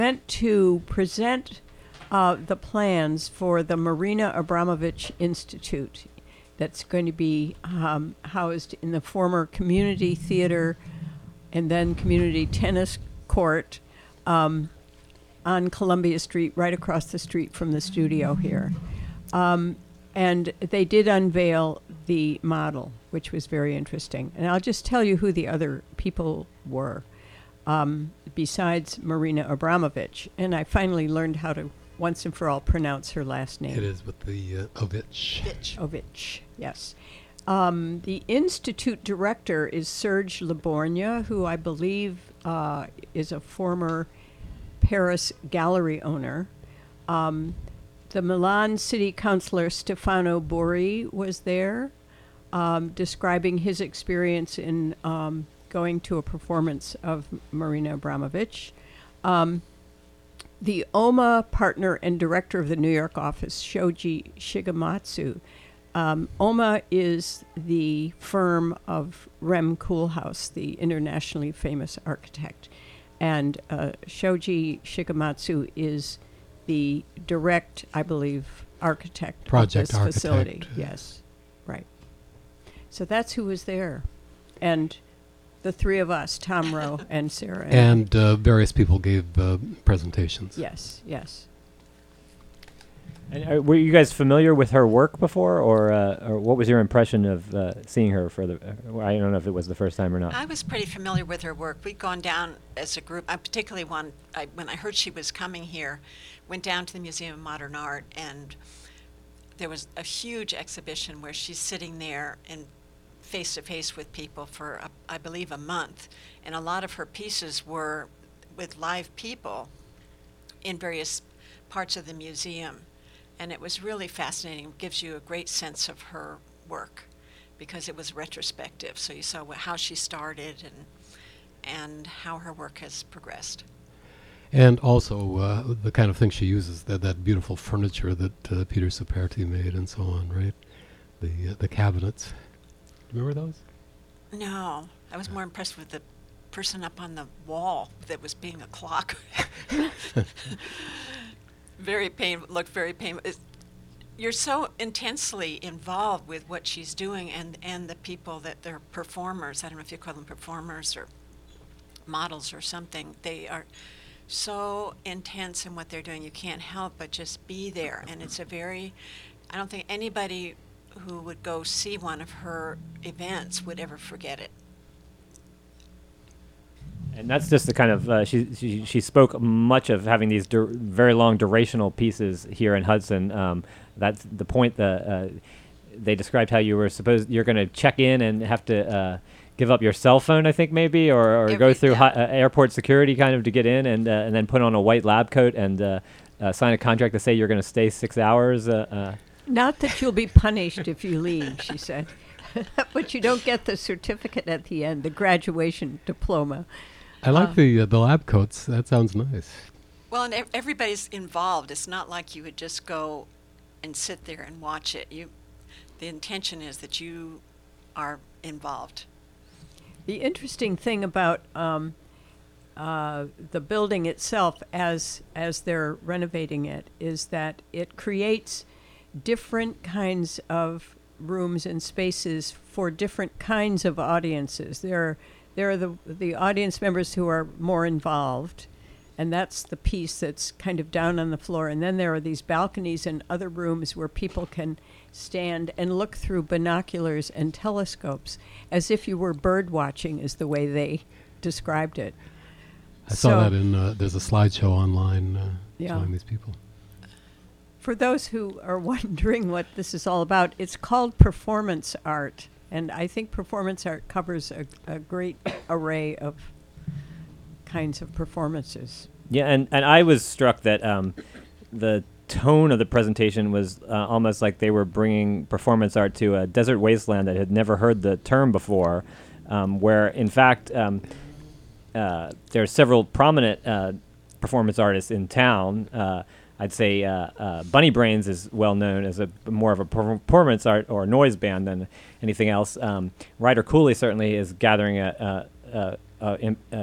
Meant to present the plans for the Marina Abramovich Institute that's going to be housed in the former community theater and then community tennis court on Columbia Street, right across the street from the studio here. And they did unveil the model, which was very interesting. And I'll just tell you who the other people were, besides Marina Abramovich. And I finally learned how to, once and for all, pronounce her last name. It is with the Ovich. Ovich, yes. The Institute director is Serge Libornia, who I believe is a former Paris gallery owner. The Milan city councilor Stefano Borri was there, describing his experience in going to a performance of Marina Abramovich. The OMA partner and director of the New York office, Shoji Shigematsu. OMA is the firm of Rem Koolhaas, the internationally famous architect. And Shoji Shigematsu is the direct, I believe, architect Project of this facility. architect. Yes, right. So that's who was there. And the three of us, Tom Rowe and Sarah. And various people gave presentations. Yes, yes. And were you guys familiar with her work before, or what was your impression of seeing her for the? I don't know if it was the first time or not. I was pretty familiar with her work. We'd gone down as a group. I particularly when I heard she was coming here, went down to the Museum of Modern Art, and there was a huge exhibition where she's sitting there and face to face with people for I believe a month, and a lot of her pieces were with live people in various parts of the museum. And it was really fascinating. It gives you a great sense of her work because it was retrospective. So you saw how she started and how her work has progressed. And also the kind of thing she uses, that beautiful furniture that Peter Superti made and so on, right? The cabinets. Remember those? No. I was more impressed with the person up on the wall that was being a clock. Looked very painful. You're so intensely involved with what she's doing and the people that they're performers. I don't know if you call them performers or models or something. They are so intense in what they're doing. You can't help but just be there. And it's I don't think anybody who would go see one of her events would ever forget it. And that's just the kind of she spoke much of having these very long durational pieces here in Hudson. That's the point that they described how you're going to check in and have to give up your cell phone, I think maybe, or go through airport security kind of to get in, and then put on a white lab coat and sign a contract to say you're going to stay 6 hours. Not that you'll be punished if you leave, she said, but you don't get the certificate at the end, the graduation diploma. I like the lab coats. That sounds nice. Well, and everybody's involved. It's not like you would just go and sit there and watch it. The intention is that you are involved. The interesting thing about the building itself, as they're renovating it, is that it creates different kinds of rooms and spaces for different kinds of audiences. There are the audience members who are more involved, and that's the piece that's kind of down on the floor. And then there are these balconies and other rooms where people can stand and look through binoculars and telescopes as if you were bird watching, is the way they described it. I saw that in, there's a slideshow online showing these people. For those who are wondering what this is all about, it's called performance art. And I think performance art covers a great array of kinds of performances. Yeah, and I was struck that the tone of the presentation was almost like they were bringing performance art to a desert wasteland that had never heard the term before, where, in fact, there are several prominent performance artists in town. I'd say Bunny Brains is well known as more of a performance art or noise band than anything else. Ryder Cooley certainly is gathering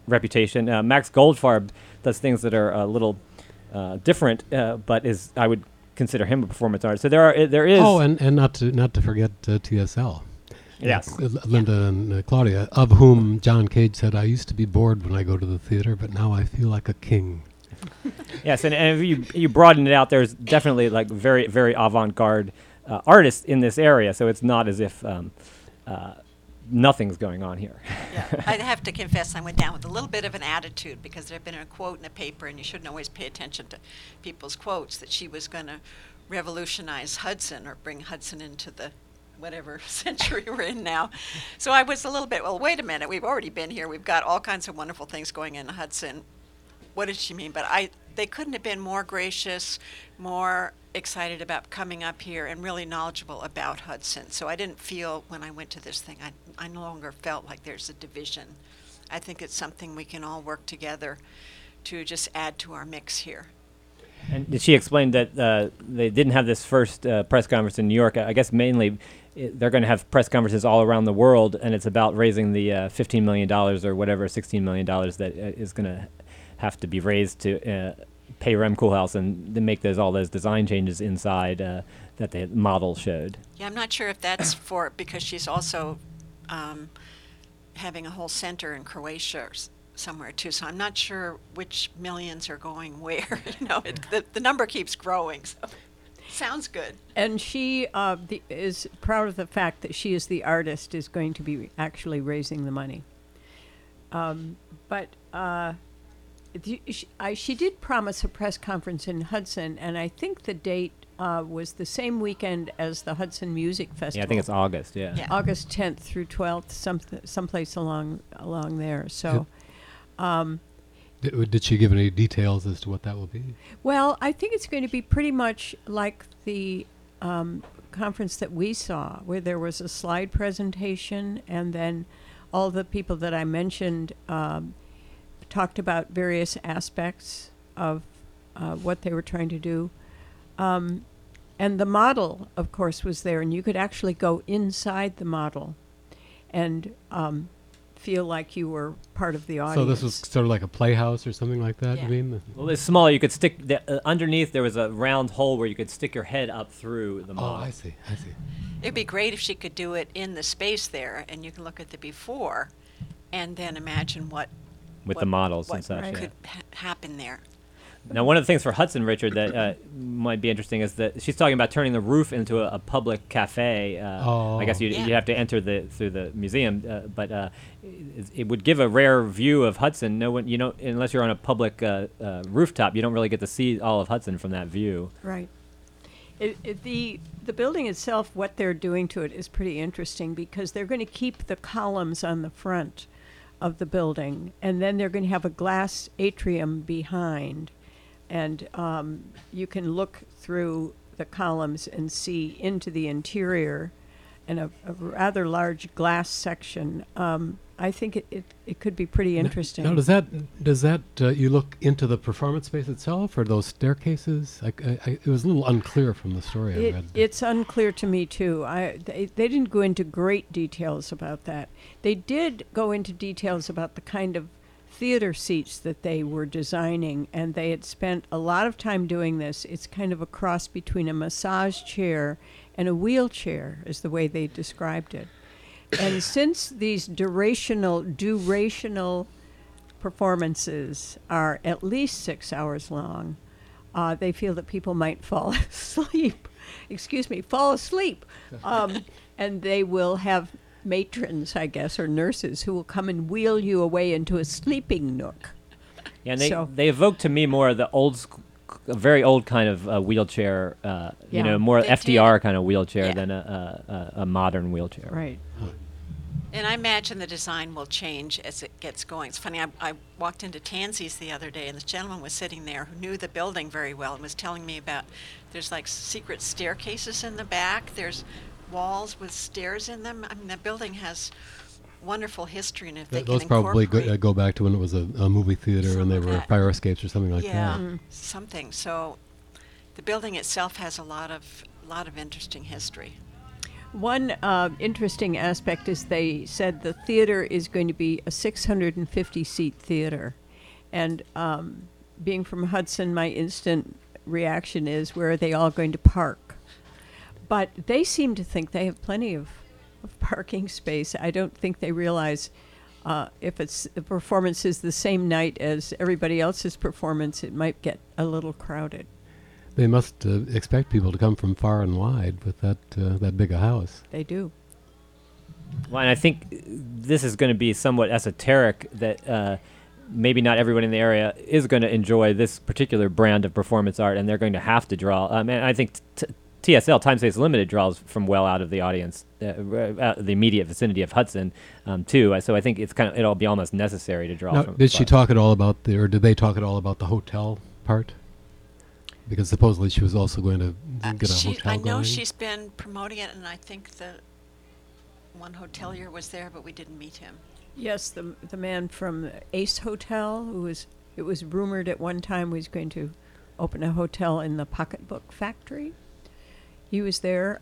reputation. Max Goldfarb does things that are a little different, but I would consider him a performance artist. So there is. Oh, and not to forget TSL. Yes. Linda and Claudia, of whom John Cage said, "I used to be bored when I go to the theater, but now I feel like a king." Yes, and if you broaden it out, there's definitely like very, very avant-garde artists in this area, so it's not as if nothing's going on here. Yeah, I have to confess I went down with a little bit of an attitude because there had been a quote in a paper, and you shouldn't always pay attention to people's quotes, that she was going to revolutionize Hudson or bring Hudson into the whatever century we're in now. So I was a little bit, well, wait a minute, we've already been here. We've got all kinds of wonderful things going in Hudson. What did she mean? But they couldn't have been more gracious, more excited about coming up here and really knowledgeable about Hudson. So I didn't feel when I went to this thing, I no longer felt like there's a division. I think it's something we can all work together to just add to our mix here. And she explained that they didn't have this first press conference in New York. I guess mainly they're going to have press conferences all around the world, and it's about raising the $15 million or whatever, $16 million that is going to have to be raised to pay Rem Koolhaas and then make all those design changes inside that the model showed. Yeah, I'm not sure if that's because she's also having a whole center in Croatia somewhere too. So I'm not sure which millions are going where. The number keeps growing. So sounds good. And she is proud of the fact that she, as the artist, is going to be actually raising the money. She did promise a press conference in Hudson, and I think the date was the same weekend as the Hudson Music Festival. Yeah, I think it's August. Yeah. August 10th through 12th, someplace along there. So, did she give any details as to what that will be? Well, I think it's going to be pretty much like the conference that we saw, where there was a slide presentation, and then all the people that I mentioned talked about various aspects of what they were trying to do. And the model, of course, was there, and you could actually go inside the model and feel like you were part of the audience. So this was sort of like a playhouse or something like that, Yeah. you mean? Well, it's smaller. You could stick underneath. There was a round hole where you could stick your head up through the model. Oh, I see. It'd be great if she could do it in the space there, and you can look at the before and then imagine what The models what and such. right. Yeah. could happen there. Now, one of the things for Hudson, Richard, that might be interesting is that she's talking about turning the roof into a public cafe. I guess you'd have to enter through the museum, but it would give a rare view of Hudson. No one, unless you're on a public rooftop, you don't really get to see all of Hudson from that view. Right. The building itself, what they're doing to it is pretty interesting because they're going to keep the columns on the front of the building, and then they're going to have a glass atrium behind. And you can look through the columns and see into the interior and a rather large glass section. I think it could be pretty interesting. Now, does that you look into the performance space itself or those staircases? It was a little unclear from the story I read. It's unclear to me too. They didn't go into great details about that. They did go into details about the kind of theater seats that they were designing, and they had spent a lot of time doing this. It's kind of a cross between a massage chair and a wheelchair, is the way they described it. And since these durational performances are at least 6 hours long, they feel that people might fall asleep. And they will have matrons, I guess, or nurses who will come and wheel you away into a sleeping nook. Yeah, and they evoke to me more the a very old kind of wheelchair, more They FDR did. kind of wheelchair Yeah. than a modern wheelchair. Right. And I imagine the design will change as it gets going. It's funny, I walked into Tansy's the other day, and this gentleman was sitting there who knew the building very well and was telling me about there's like secret staircases in the back. There's walls with stairs in them. I mean, the building has wonderful history, and if they Those can probably incorporate go back to when it was a movie theater Some and they of were that. fire escapes or something like that. something. So the building itself has a lot of interesting history. One interesting aspect is they said the theater is going to be a 650-seat theater. And being from Hudson, my instant reaction is, where are they all going to park? But they seem to think they have plenty of parking space. I don't think they realize if the performance is the same night as everybody else's performance, it might get a little crowded. They must expect people to come from far and wide with that big a house. They do. Well, and I think this is going to be somewhat esoteric, that maybe not everyone in the area is going to enjoy this particular brand of performance art, and they're going to have to draw. And I think TSL, Time Space Limited, draws from well out of the audience, the immediate vicinity of Hudson, too. So I think it'll be almost necessary to draw Now, from. did she talk at all about or did they talk at all about the hotel part? Because supposedly she was also going to get a hotel I know going. she's been promoting it, and I think the one hotelier was there, but we didn't meet him. Yes, the man from Ace Hotel, it was rumored at one time was going to open a hotel in the Pocketbook Factory. He was there.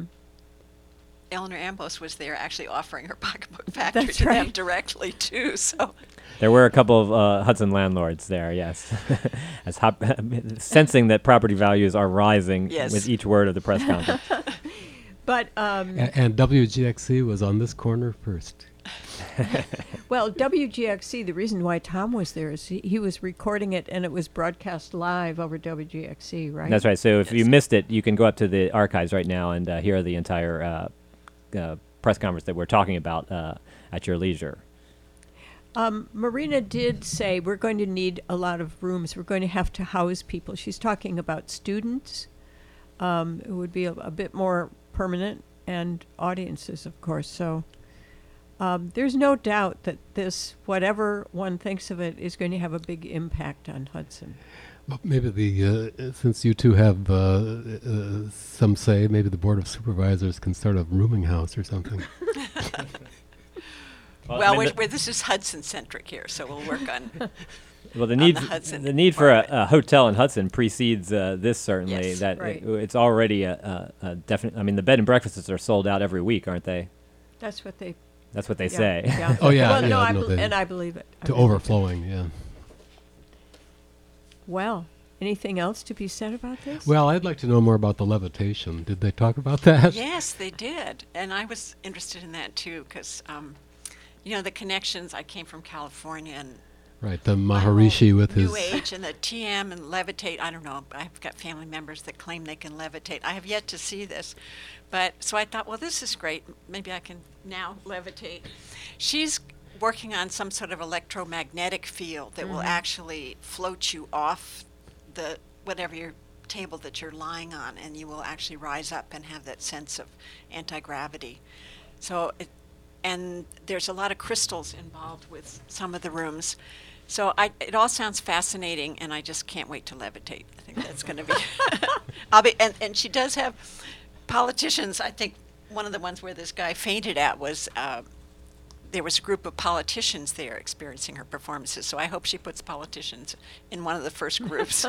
Eleanor Ambos was there, actually offering her Pocketbook Factory That's to them right. directly too. So There were a couple of Hudson landlords there, yes, as sensing that property values are rising Yes. with each word of the press conference. But And WGXC was on this corner first. well, WGXC, the reason why Tom was there is he was recording it, and it was broadcast live over WGXC, right? That's right. So if you Yes. missed it, you can go up to the archives right now and hear the entire press conference that we're talking about at your leisure. Marina did say we're going to need a lot of rooms. We're going to have to house people. She's talking about students. It would be a bit more permanent, and audiences, of course. So there's no doubt that this, whatever one thinks of it, is going to have a big impact on Hudson. Well, maybe since you two have some say, maybe the Board of Supervisors can start a rooming house or something. well, this is Hudson centric here, so we'll work on. Well, the on need the Hudson the need for part of a hotel in Hudson precedes this, certainly. Yes. That Right. it's already a definite. I mean, the bed and breakfasts are sold out every week, aren't they? That's what they That's what they yeah, say. Yeah. Oh, yeah, Well, yeah, no, no, they- and I believe it. I To believe it. overflowing, yeah. Well, anything else to be said about this? Well, I'd like to know more about the levitation. Did they talk about that? Yes, they did, and I was interested in that too, because the connections. I came from California, and Right, the my Maharishi whole with his... New Age and the TM and levitate. I don't know. I've got family members that claim they can levitate. I have yet to see this, but so I thought, well, this is great. Maybe I can now levitate. She's working on some sort of electromagnetic field that will actually float you off the whatever your table that you're lying on, and you will actually rise up and have that sense of anti-gravity. So and there's a lot of crystals involved with some of the rooms. So it all sounds fascinating, and I just can't wait to levitate. I think that's going to be. And she does have politicians. I think one of the ones where this guy fainted at was there was a group of politicians there experiencing her performances. So I hope she puts politicians in one of the first groups.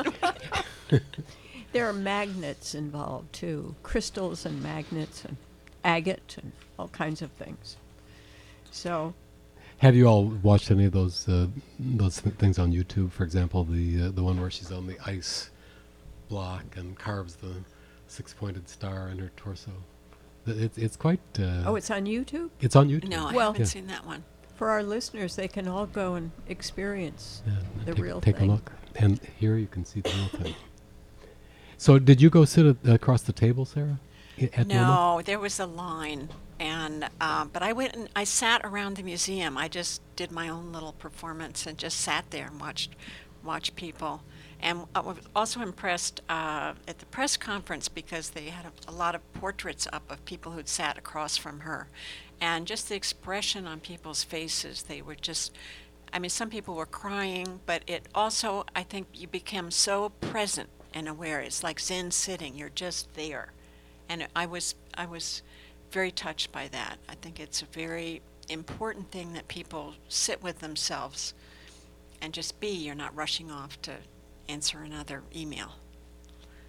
There are magnets involved too, crystals and magnets and agate and all kinds of things. So, Have you all watched any of those things on YouTube? For example, the one where she's on the ice block and carves the six-pointed star in her torso. It's quite... it's on YouTube? It's on YouTube. No, I Well- haven't seen that one. For our listeners, they can all go and experience Yeah, the real take thing. a look. And here you can see the real thing. So did you go sit across the table, Sarah? At MoMA? No, there was a line, and but I went and I sat around the museum. I just did my own little performance and just sat there and watched people. And I was also impressed at the press conference because they had a lot of portraits up of people who'd sat across from her, and just the expression on people's faces. They were just. I mean, some people were crying, but it also, I think, you become so present and aware. It's like Zen sitting. You're just there. And I was very touched by that. I think it's a very important thing that people sit with themselves and just be. You're not rushing off to answer another email.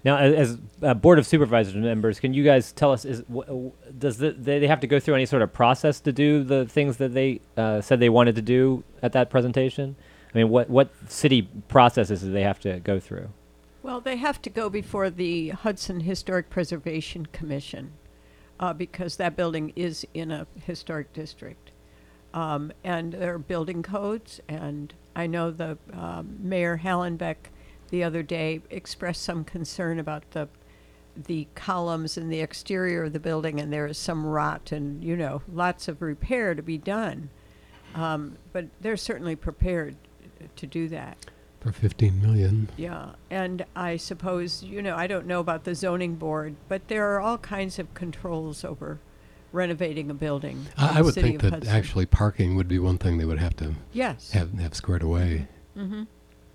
Now, as Board of Supervisors members, can you guys tell us, does they have to go through any sort of process to do the things that they said they wanted to do at that presentation? I mean, what city processes do they have to go through? Well, they have to go before the Hudson Historic Preservation Commission because that building is in a historic district. And there are building codes, and I know the Mayor Hallenbeck the other day expressed some concern about the columns and the exterior of the building, and there is some rot and, lots of repair to be done. But they're certainly prepared to do that. For $15 million. Yeah, and I suppose, I don't know about the zoning board, but there are all kinds of controls over renovating a building. in I the would city think of that Hudson. actually parking would be one thing they would have to Yes. have squared away. Mm-hmm.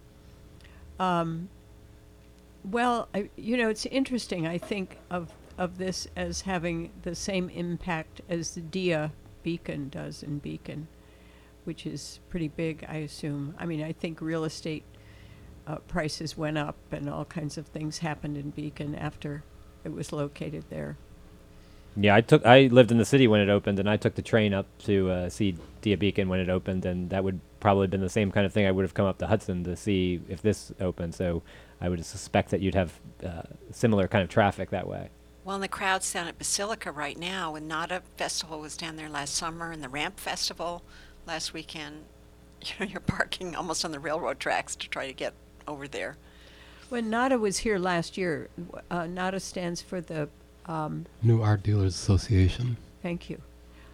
Well, it's interesting. I think of this as having the same impact as the Dia Beacon does in Beacon, which is pretty big, I assume. I mean, I think real estate prices went up and all kinds of things happened in Beacon after it was located there. Yeah, I lived in the city when it opened, and I took the train up to see Dia Beacon when it opened, and that would probably have been the same kind of thing. I would have come up to Hudson to see if this opened, so I would suspect that you'd have similar kind of traffic that way. Well, and the crowd's down at Basilica right now, and Nada Festival was down there last summer, and the Ramp Festival last weekend. You're parking almost on the railroad tracks to try to get over there. When NADA was here last year, NADA stands for the New Art Dealers Association. Thank you.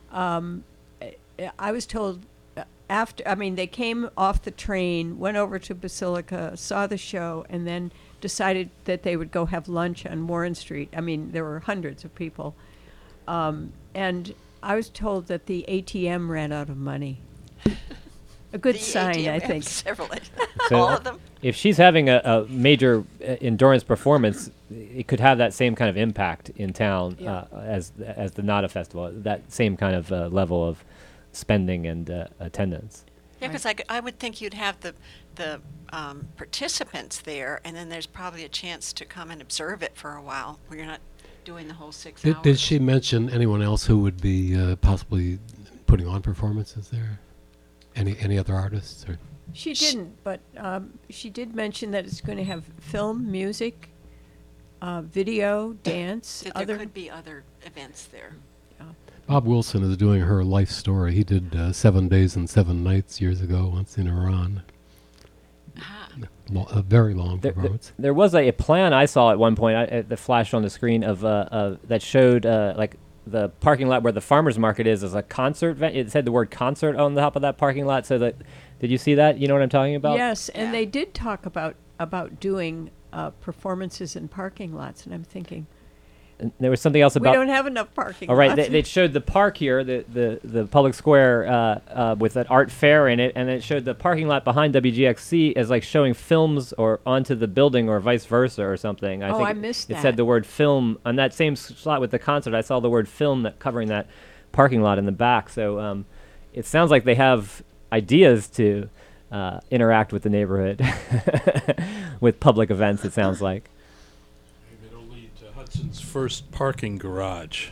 I was told they came off the train, went over to Basilica, saw the show, and then decided that they would go have lunch on Warren Street. I mean, there were hundreds of people. And I was told that the ATM ran out of money. A good sign, ATM I think. Several, So all of them. If she's having a major endurance performance, it could have that same kind of impact in town Yeah. as the Nada Festival, that same kind of level of spending and attendance. Yeah, because I would think you'd have the participants there, and then there's probably a chance to come and observe it for a while, where you're not doing the whole 6 hours. Did she mention anyone else who would be possibly putting on performances there? Any other artists? Or? She didn't, but she did mention that it's going to have film, music, video, dance, That there could be other events there. Bob Wilson is doing her life story. He did 7 Days and 7 Nights years ago, once in Iran. Ah. A very long performance. There was a plan I saw at one point that flashed on the screen of that showed like the parking lot where the farmers market is as a concert venue. It said the word concert on the top of that parking lot. So that, did you see that? You know what I'm talking about? Yes, and Yeah. they did talk about doing performances in parking lots, and I'm thinking, And there was something else we about. don't have enough parking All right, lots. they showed the park here, the public square with an art fair in it, and it showed the parking lot behind WGXC as like showing films or onto the building or vice versa or something. Oh, think I missed it that. said the word film on that same slot with the concert. I saw the word film that covering that parking lot in the back. So it sounds like they have ideas to interact with the neighborhood with public events. It sounds like. Maybe it'll lead to Hudson's first parking garage.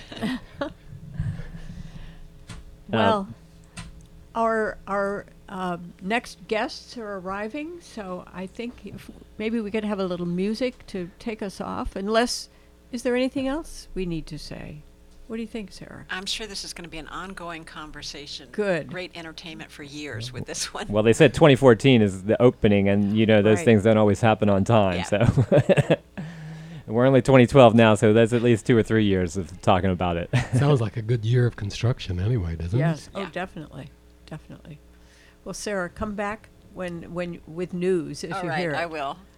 Well, our next guests are arriving, so I think if maybe we could have a little music to take us off. Unless, is there anything else we need to say? What do you think, Sarah? I'm sure this is going to be an ongoing conversation. Good. Great entertainment for years with this one. Well, they said 2014 is the opening, and those Right. things don't always happen on time. Yeah. So we're only 2012 now, so that's at least 2 or 3 years of talking about it. Sounds like a good year of construction anyway, doesn't Yes. it? Oh, Yeah. definitely, definitely. Well, Sarah, come back when with news as All you right, hear it. I will.